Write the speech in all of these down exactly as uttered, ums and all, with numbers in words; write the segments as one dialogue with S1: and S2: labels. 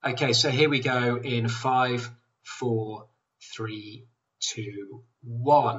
S1: Okay, so here we go in five, four, three, two, one.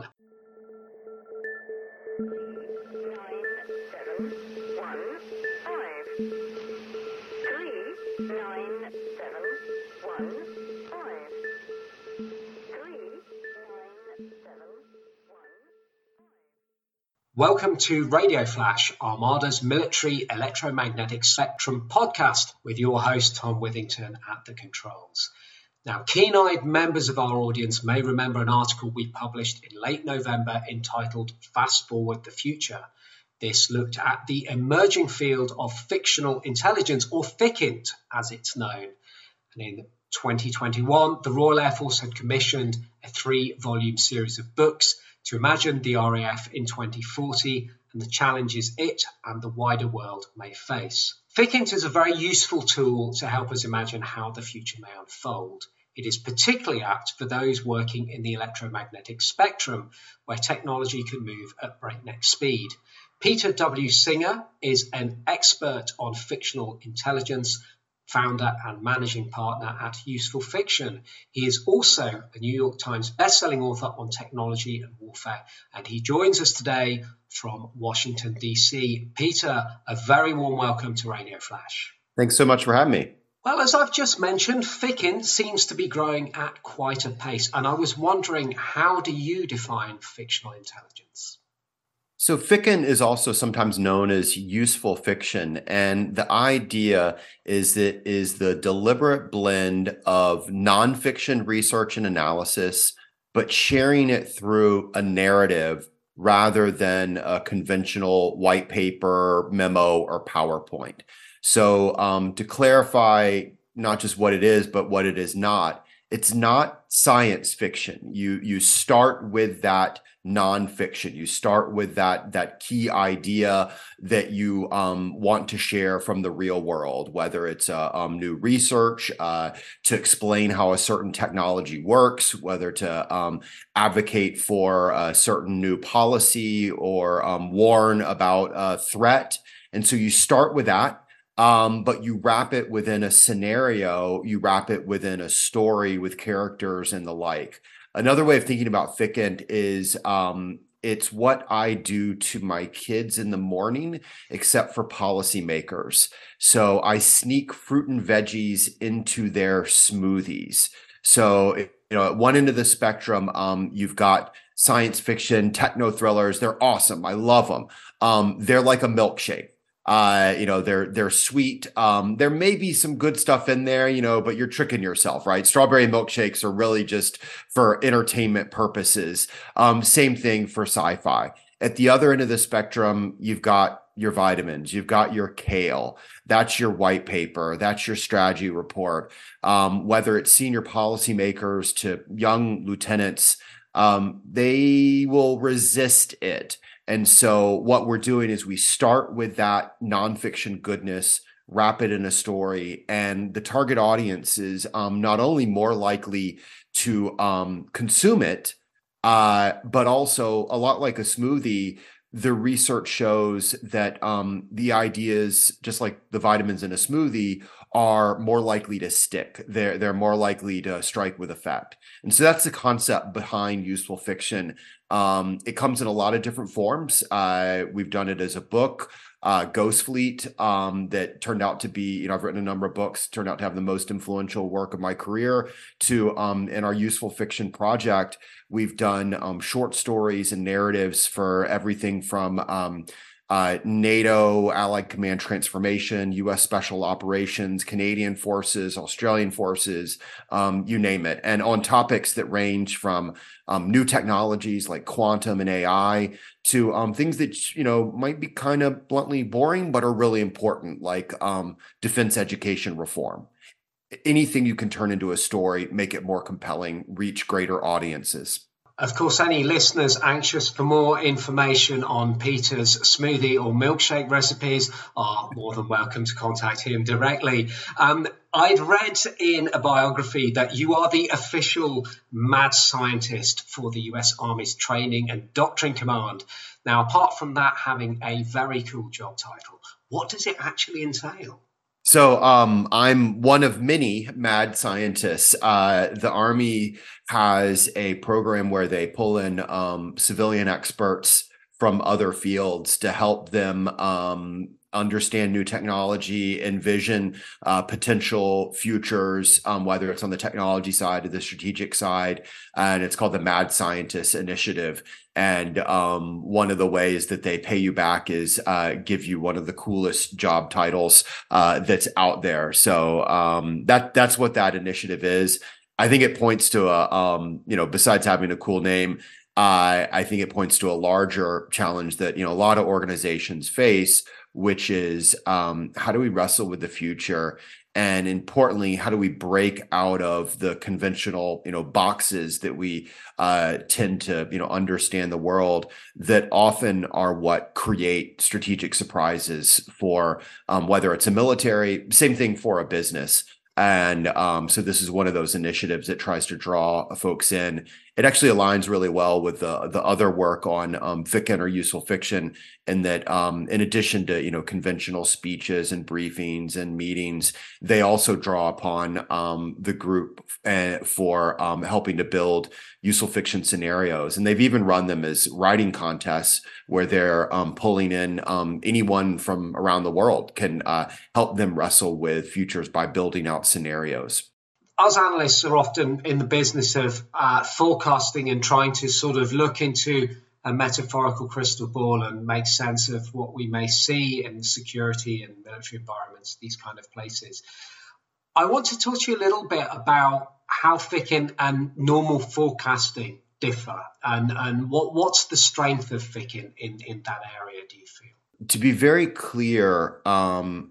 S1: Welcome to Radio Flash, Armada's military electromagnetic spectrum podcast with your host, Tom Withington at the controls. Now, keen-eyed members of our audience may remember an article we published in late November entitled Fast Forward the Future. This looked at the emerging field of fictional intelligence, or FICINT as it's known. And in twenty twenty-one, the Royal Air Force had commissioned a three-volume series of books to imagine the R A F in twenty forty and the challenges it and the wider world may face. FICINT is a very useful tool to help us imagine how the future may unfold. It is particularly apt for those working in the electromagnetic spectrum, where technology can move at breakneck speed. Peter W. Singer is an expert on fictional intelligence, founder and managing partner at Useful Fiction. He is also a New York Times bestselling author on technology and warfare, and he joins us today from Washington, D C. Peter, a very warm welcome to Radio Flash.
S2: Thanks so much for having me.
S1: Well, as I've just mentioned, FICINT seems to be growing at quite a pace, and I was wondering, how do you define fictional intelligence?
S2: So FICINT is also sometimes known as useful fiction, and the idea is that it is the deliberate blend of nonfiction research and analysis, but sharing it through a narrative rather than a conventional white paper, memo, or PowerPoint. So um, to clarify not just what it is, but what it is not, it's not science fiction. You you start with that nonfiction. You start with that that key idea that you um, want to share from the real world, whether it's uh, um, new research uh, to explain how a certain technology works, whether to um, advocate for a certain new policy or um, warn about a threat. And so you start with that. Um, but you wrap it within a scenario, you wrap it within a story with characters and the like. Another way of thinking about FICINT is um, it's what I do to my kids in the morning, except for policymakers. So I sneak fruit and veggies into their smoothies. So, you know, at one end of the spectrum, um, you've got science fiction, techno thrillers. They're awesome. I love them. Um, they're like a milkshake. Uh, you know, they're, they're sweet. Um, there may be some good stuff in there, you know, but you're tricking yourself, right? Strawberry milkshakes are really just for entertainment purposes. Um, same thing for sci-fi. At the other end of the spectrum, you've got your vitamins, you've got your kale, that's your white paper, that's your strategy report. Um, whether it's senior policymakers to young lieutenants, um, they will resist it. And so what we're doing is we start with that nonfiction goodness, wrap it in a story, and the target audience is um, not only more likely to um, consume it, uh, but also a lot like a smoothie. The research shows that um, the ideas, just like the vitamins in a smoothie, are more likely to stick. They're, they're more likely to strike with effect. And so that's the concept behind useful fiction. Um, it comes in a lot of different forms. Uh, we've done it as a book, uh, Ghost Fleet, um, that turned out to be, you know, I've written a number of books, turned out to have the most influential work of my career. To um, in our useful fiction project, we've done um, short stories and narratives for everything from um, uh, NATO, Allied Command Transformation, U S Special Operations, Canadian Forces, Australian Forces, um, you name it. And on topics that range from um, new technologies like quantum and A I to um, things that, you know, might be kind of bluntly boring, but are really important, like um, defense education reform. Anything you can turn into a story, make it more compelling, reach greater audiences.
S1: Of course, any listeners anxious for more information on Peter's smoothie or milkshake recipes are more than welcome to contact him directly. Um, I'd read in a biography that you are the official mad scientist for the U S Army's Training and Doctrine Command. Now, apart from that having a very cool job title, what does it actually entail?
S2: So um, I'm one of many mad scientists. Uh, the Army has a program where they pull in um, civilian experts from other fields to help them um, understand new technology, envision uh, potential futures, um, whether it's on the technology side or the strategic side. And it's called the Mad Scientist Initiative. And um, one of the ways that they pay you back is uh, give you one of the coolest job titles uh, that's out there. So um, that that's what that initiative is. I think it points to a, um, you know, besides having a cool name, uh, I think it points to a larger challenge that, you know, a lot of organizations face, which is um, how do we wrestle with the future? And importantly, how do we break out of the conventional, you know, boxes that we uh, tend to, you know, understand the world that often are what create strategic surprises for um, whether it's a military, same thing for a business. And um, so this is one of those initiatives that tries to draw folks in. It actually aligns really well with the the other work on um, fiction or useful fiction, in that um, in addition to you know conventional speeches and briefings and meetings, they also draw upon um, the group uh, for um, helping to build useful fiction scenarios. And they've even run them as writing contests where they're um, pulling in um, anyone from around the world can uh, help them wrestle with futures by building out scenarios.
S1: Us analysts are often in the business of uh, forecasting and trying to sort of look into a metaphorical crystal ball and make sense of what we may see in security and military environments, these kind of places. I want to talk to you a little bit about how Ficken and normal forecasting differ, and, and what, what's the strength of Ficken in, in that area, do you feel?
S2: To be very clear, um,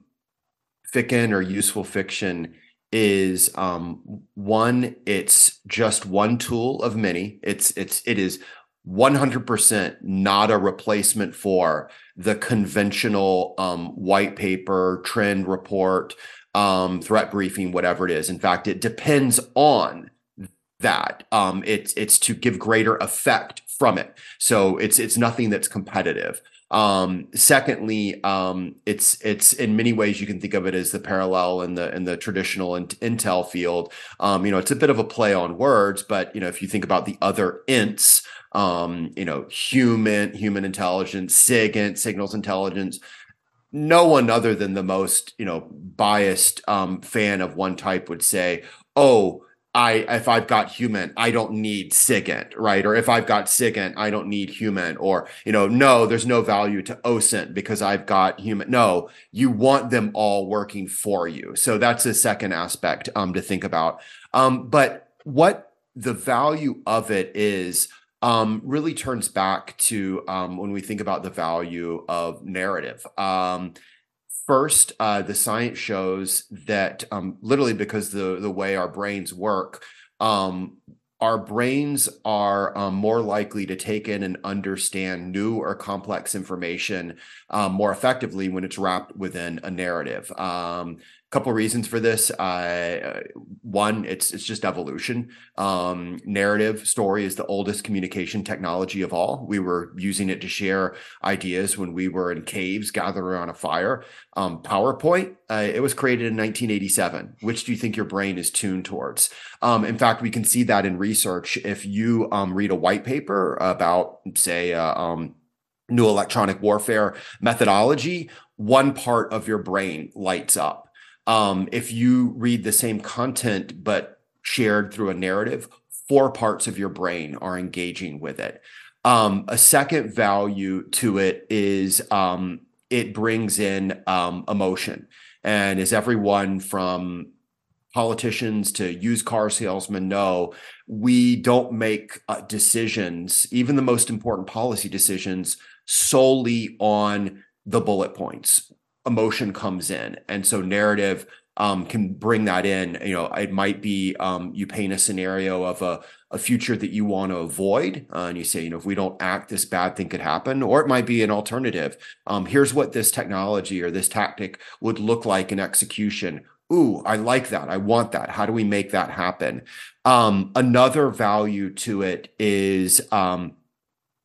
S2: Ficken or useful fiction is um, one, it's just one tool of many. It's it's it is one hundred percent not a replacement for the conventional um, white paper, trend report, um, threat briefing, whatever it is. In fact, it depends on that. Um, it's it's to give greater effect from it. So it's it's nothing that's competitive. Um, secondly, um, it's it's in many ways you can think of it as the parallel in the in the traditional in, intel field. Um, you know, it's a bit of a play on words, but you know, if you think about the other ints, um, you know, human human intelligence, SIGINT, signals intelligence. No one other than the most you know biased um, fan of one type would say, "Oh, I if I've got human, I don't need SIGINT, right? Or if I've got SIGINT, I don't need human. Or, you know, no, there's no value to OSINT because I've got human. No, you want them all working for you. So that's a second aspect um, to think about. Um, but what the value of it is um, really turns back to um, when we think about the value of narrative. Um, First, uh, the science shows that um, literally because the the way our brains work, um, our brains are um, more likely to take in and understand new or complex information um, more effectively when it's wrapped within a narrative. Um, couple of reasons for this. Uh, one, it's it's just evolution. Um, narrative story is the oldest communication technology of all. We were using it to share ideas when we were in caves gathered around a fire. Um, PowerPoint, uh, it was created in nineteen eighty-seven. Which do you think your brain is tuned towards? Um, in fact, we can see that in research. If you um, read a white paper about, say, uh, um, new electronic warfare methodology, one part of your brain lights up. Um, if you read the same content but shared through a narrative, four parts of your brain are engaging with it. Um, a second value to it is um, it brings in um, emotion. And as everyone from politicians to used car salesmen know, we don't make uh, decisions, even the most important policy decisions, solely on the bullet points. Emotion comes in. And so narrative um, can bring that in. You know, it might be um, you paint a scenario of a, a future that you want to avoid. Uh, and you say, you know, if we don't act, this bad thing could happen. Or it might be an alternative. Um, here's what this technology or this tactic would look like in execution. Ooh, I like that. I want that. How do we make that happen? Um, another value to it is um,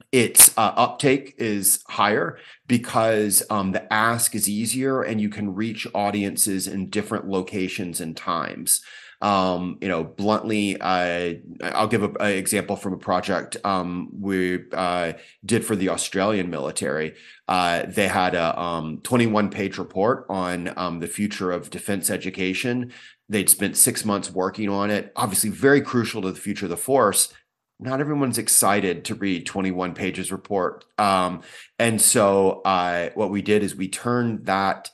S2: its uh, uptake is higher because um, the ask is easier and you can reach audiences in different locations and times. Um, you know, bluntly, uh, I'll give an example from a project um, we uh, did for the Australian military. Uh, they had a um, twenty-one page report on um, the future of defense education. They'd spent six months working on it, obviously very crucial to the future of the force. Not everyone's excited to read twenty-one pages report. Um, and so uh, what we did is we turned that,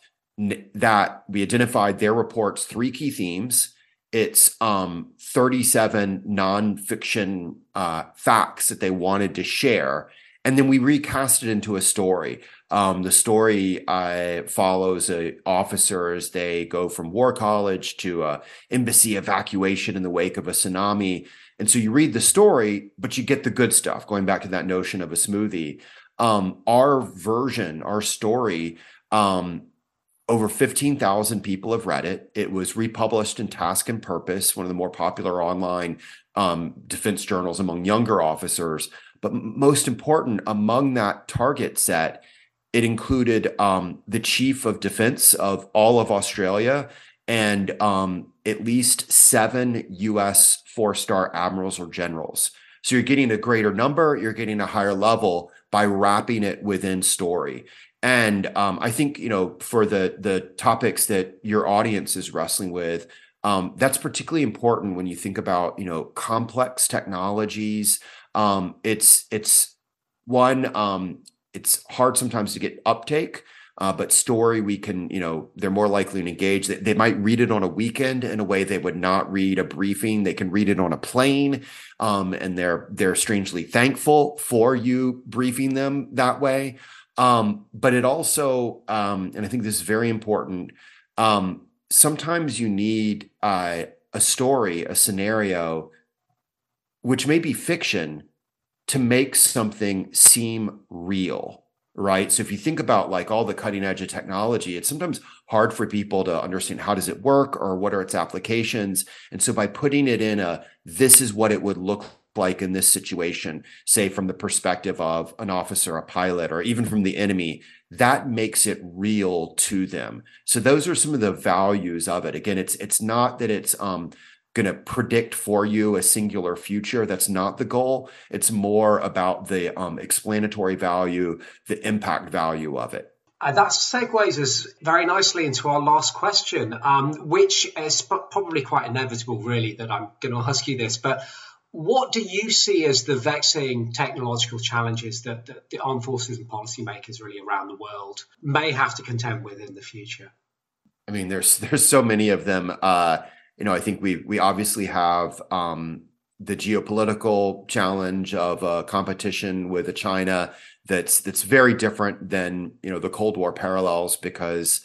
S2: that we identified their report's three key themes. It's um, thirty-seven nonfiction uh, facts that they wanted to share. And then we recast it into a story. Um, the story uh, follows uh, officers. They go from war college to uh, embassy evacuation in the wake of a tsunami. And so you read the story, but you get the good stuff, going back to that notion of a smoothie. Um, our version, our story, um, over fifteen thousand people have read it. It was republished in Task and Purpose, one of the more popular online um, defense journals among younger officers. But most important, among that target set, it included um, the chief of defense of all of Australia and um, at least seven U S four-star admirals or generals. So you're getting a greater number, you're getting a higher level by wrapping it within story. And um, I think, you know, for the the topics that your audience is wrestling with, um, that's particularly important when you think about, you know, complex technologies. Um, it's it's one, um, it's hard sometimes to get uptake, uh, but story we can, you know, they're more likely to engage. They, they might read it on a weekend in a way they would not read a briefing. They can read it on a plane, um, and they're they're strangely thankful for you briefing them that way. Um, but it also, um, and I think this is very important, um, sometimes you need uh, a story, a scenario, which may be fiction, to make something seem real, right? So if you think about like all the cutting edge of technology, it's sometimes hard for people to understand how does it work or what are its applications. And so by putting it in a, this is what it would look like in this situation, say from the perspective of an officer, a pilot, or even from the enemy, that makes it real to them. So those are some of the values of it. Again, it's it's not that it's um, going to predict for you a singular future. That's not the goal. It's more about the um, explanatory value, the impact value of it.
S1: Uh, that segues us very nicely into our last question, um, which is probably quite inevitable, really, that I'm going to ask you this, but what do you see as the vexing technological challenges that, that the armed forces and policymakers really around the world may have to contend with in the future?
S2: I mean, there's there's so many of them. Uh, you know, I think we we obviously have um, the geopolitical challenge of uh, competition with China that's that's very different than, you know, the Cold War parallels because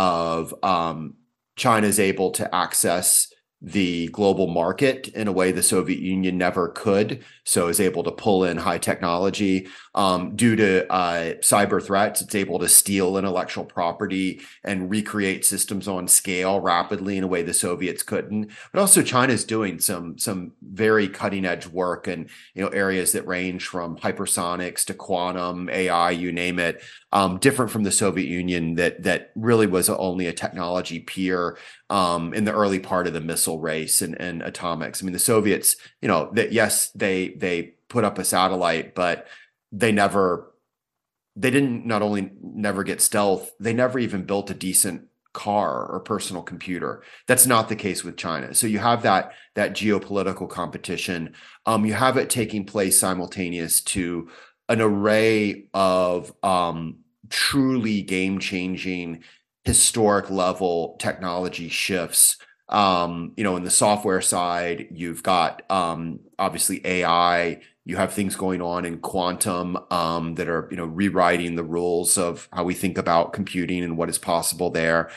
S2: of um, China is able to access the global market in a way the Soviet Union never could. So is able to pull in high technology. Um, due to uh, cyber threats, it's able to steal intellectual property and recreate systems on scale rapidly in a way the Soviets couldn't. But also China is doing some some very cutting edge work in, you know, areas that range from hypersonics to quantum, A I, you name it. Um, different from the Soviet Union that that really was only a technology peer um, in the early part of the missile race and, and atomics. I mean, the Soviets, you know, that yes, they they put up a satellite, but they never, they didn't not only never get stealth, they never even built a decent car or personal computer. That's not the case with China. So you have that that geopolitical competition. Um, you have it taking place simultaneous to an array of um, truly game-changing, historic level technology shifts. Um, you know, in the software side, you've got um, obviously A I. You have things going on in quantum um, that are, you know, rewriting the rules of how we think about computing and what is possible there.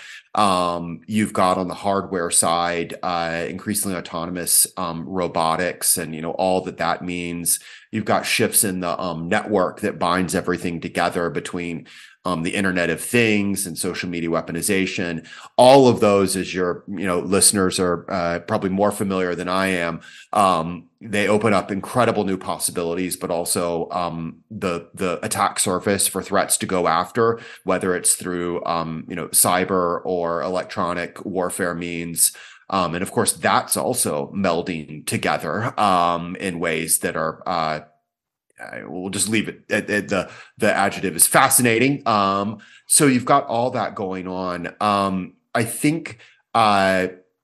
S2: Um, you've got on the hardware side, uh, increasingly autonomous um, robotics and, you know, all that that means. You've got shifts in the um, network that binds everything together between um, the Internet of Things and social media weaponization. All of those, as your you know listeners are uh, probably more familiar than I am, um, they open up incredible new possibilities, but also um, the the attack surface for threats to go after, whether it's through um, you know cyber or electronic warfare means. Um, and of course, that's also melding together um, in ways that are, uh, we'll just leave it at, at the the adjective is fascinating. Um, so you've got all that going on. Um, I think uh,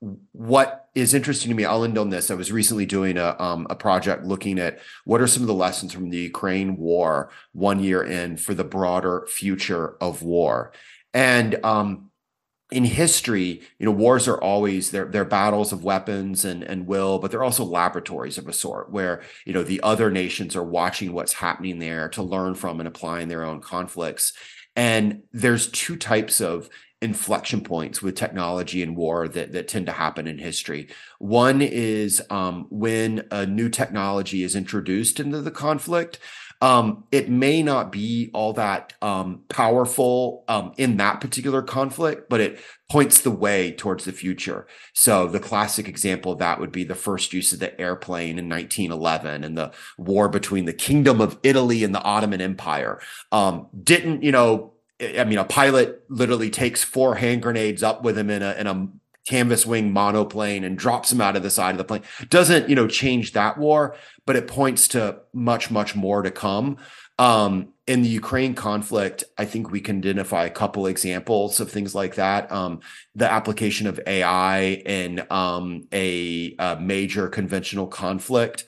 S2: what is interesting to me, I'll end on this. I was recently doing a um, a project looking at what are some of the lessons from the Ukraine war one year in for the broader future of war. And um, in history, you know, wars are always they're, they're battles of weapons and, and will, but they're also laboratories of a sort where, you know, the other nations are watching what's happening there to learn from and applying their own conflicts. And there's two types of inflection points with technology and war that, that tend to happen in history. One is um, when a new technology is introduced into the conflict. Um, it may not be all that um, powerful um, in that particular conflict, but it points the way towards the future. So the classic example of that would be the first use of the airplane in nineteen eleven and the war between the Kingdom of Italy and the Ottoman Empire. Um, didn't, you know, I mean, a pilot literally takes four hand grenades up with him in a, in a canvas wing monoplane and drops him out of the side of the plane. Doesn't, you know, change that war, but it points to much, much more to come. Um, in the Ukraine conflict, I think we can identify a couple examples of things like that. Um, the application of A I in um, a, a major conventional conflict.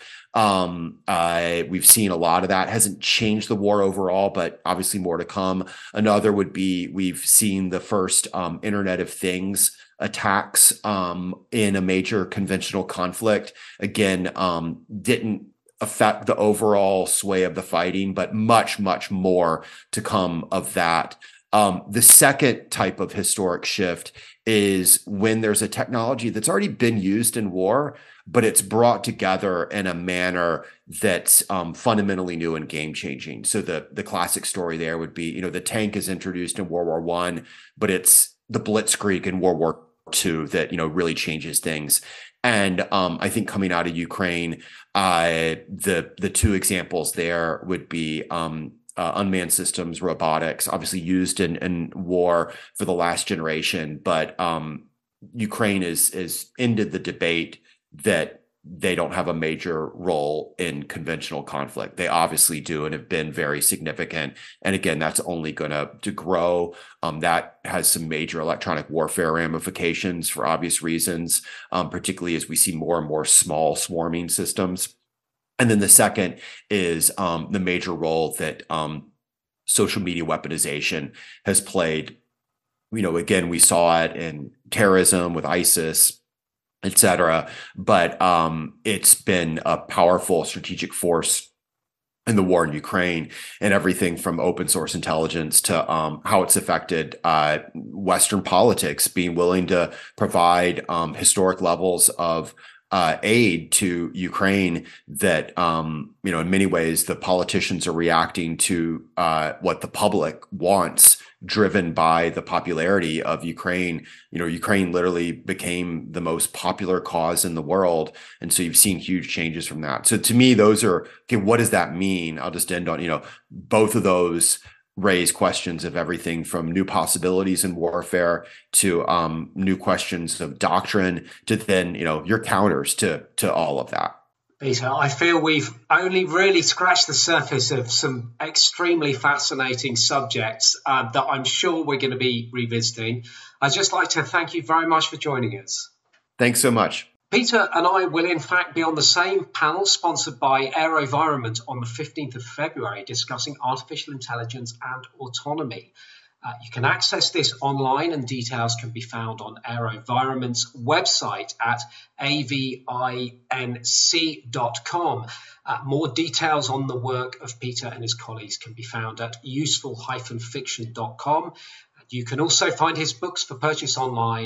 S2: Um, uh, we've seen a lot of that. Hasn't changed the war overall, but obviously more to come. Another would be we've seen the first um, Internet of Things attacks um, in a major conventional conflict. Again, um, didn't affect the overall sway of the fighting, but much, much more to come of that. Um, the second type of historic shift is when there's a technology that's already been used in war, but it's brought together in a manner that's um, fundamentally new and game-changing. So the the classic story there would be, you know, the tank is introduced in World War One, but it's the Blitzkrieg in World War Two that, you know, really changes things. And um, I think coming out of Ukraine, uh, the the two examples there would be um, uh, unmanned systems, robotics, obviously used in, in war for the last generation, but um, Ukraine is is ended the debate that they don't have a major role in conventional conflict. They obviously do and have been very significant. And again, that's only going to to grow. Um, that has some major electronic warfare ramifications for obvious reasons, um, particularly as we see more and more small swarming systems. And then the second is um, the major role that um, social media weaponization has played. You know, again, we saw it in terrorism with ISIS, et cetera. But um, it's been a powerful strategic force in the war in Ukraine, and everything from open source intelligence to um, how it's affected uh, Western politics, being willing to provide um, historic levels of uh, aid to Ukraine that, um, you know, in many ways, the politicians are reacting to uh, what the public wants, driven by the popularity of Ukraine. You know, Ukraine literally became the most popular cause in the world. And so you've seen huge changes from that. So to me, those are, okay, what does that mean? I'll just end on, you know, both of those raise questions of everything from new possibilities in warfare to um, new questions of doctrine to then, you know, your counters to, to all of that.
S1: Peter, I feel we've only really scratched the surface of some extremely fascinating subjects uh, that I'm sure we're going to be revisiting. I'd just like to thank you very much for joining us.
S2: Thanks so much.
S1: Peter and I will in fact be on the same panel sponsored by AeroVironment on the fifteenth of February discussing artificial intelligence and autonomy. Uh, you can access this online and details can be found on AeroVironment's website at A V I N C dot com. Uh, more details on the work of Peter and his colleagues can be found at useful dash fiction dot com. You can also find his books for purchase online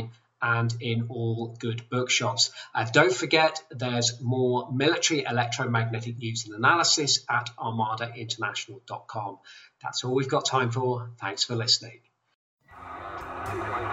S1: and in all good bookshops. Uh, don't forget, there's more military electromagnetic news and analysis at armada international dot com. That's all we've got time for. Thanks for listening.